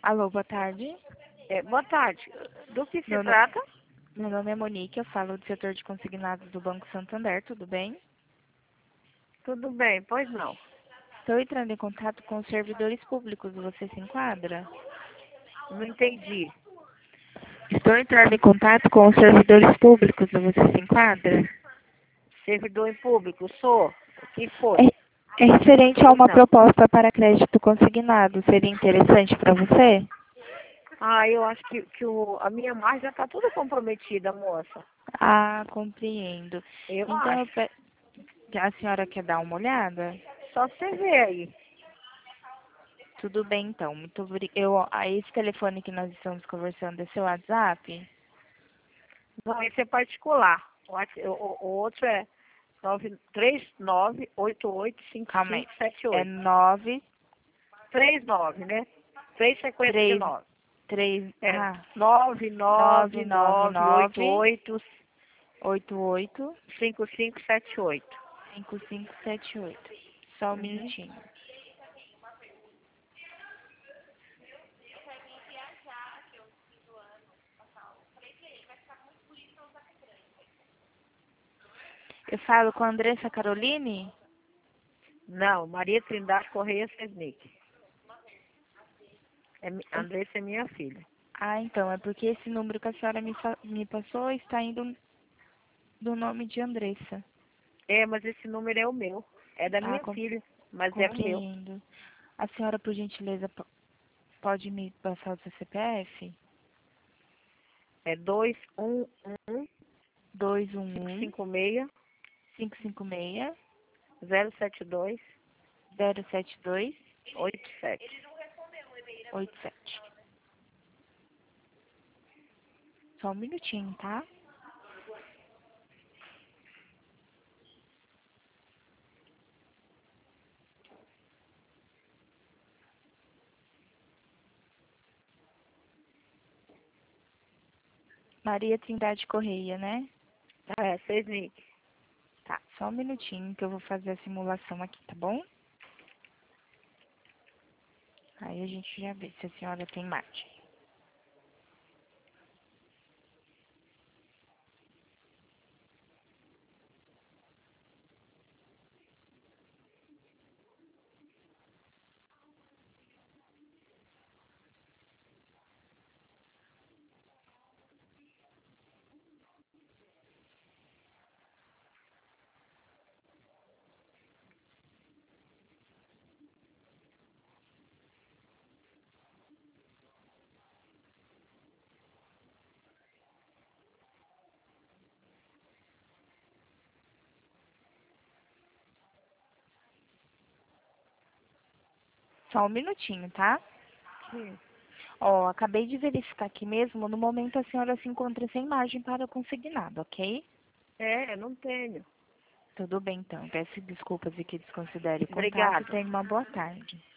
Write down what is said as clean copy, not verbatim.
Alô, boa tarde. Boa tarde. Do que se Meu, no- trata? Meu nome é Monique, eu falo do setor de consignados do Banco Santander, tudo bem? Tudo bem, pois não. Estou entrando em contato com os servidores públicos, você se enquadra? Não entendi. Estou entrando em contato com os servidores públicos, você se enquadra? Servidor em público, sou. O que foi? É referente a Pois uma não. proposta para crédito consignado, seria interessante para você? Eu acho que a minha margem já está toda comprometida, moça. Ah, compreendo. Eu Então, acho. a senhora quer dar uma olhada? Só você ver aí. Tudo bem, então. Muito obrigada. Esse telefone que nós estamos conversando é seu WhatsApp? Não, esse é particular. O outro é 3988 Calma aí. É 5578. 9 39, né? 3 sequências de 3 9. 3 É ah, 999 99988 88 5578. 5578. Só um Uhum. minutinho. Eu falo com a Andressa Caroline? Não, Maria Trindade Correia Sesnick. Andressa é minha filha. Ah, então, é porque esse número que a senhora me passou está indo do nome de Andressa. Mas esse número é o meu. É da Ah, minha filha, mas é o meu. compreendo. A senhora, por gentileza, pode me passar o seu CPF? É 211 211 556 556 072 072 87. 87. Só um minutinho, tá? Maria Trindade Correia, né? Sesnick. Tá, só um minutinho que eu vou fazer a simulação aqui, tá bom? Aí a gente já vê se a senhora tem margem. Só um minutinho, tá? Sim. Ó, acabei de verificar aqui mesmo, no momento a senhora se encontra sem margem para o consignado, ok? Não tenho. Tudo bem, então. Peço desculpas e que desconsidere o contato. Obrigada. Tenha uma boa tarde.